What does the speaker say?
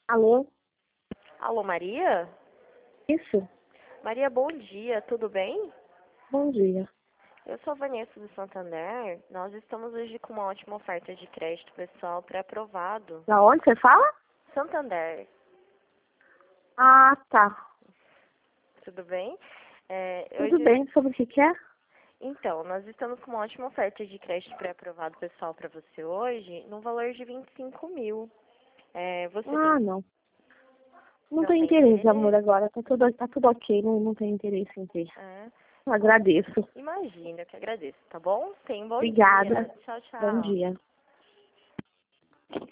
Alô? Alô, Maria? Isso? Maria, bom dia, tudo bem? Bom dia. Eu sou a Vanessa do Santander. Nós estamos hoje com uma ótima oferta de crédito pessoal pré-aprovado. Da onde você fala? Santander, Ah, tá. tudo bem? Tudo bem. Sobre o que é? Então, nós estamos com uma ótima oferta de crédito pré-aprovado pessoal para você hoje, no valor de 25 mil. Você Ah, não. Não não tem tem interesse, amor, interesse? agora. Tá tudo ok. Não tem interesse em ter. É. Agradeço. Imagina, eu que agradeço, tá bom? Tenha um bom Obrigada. dia. Tchau, Bom tchau. dia.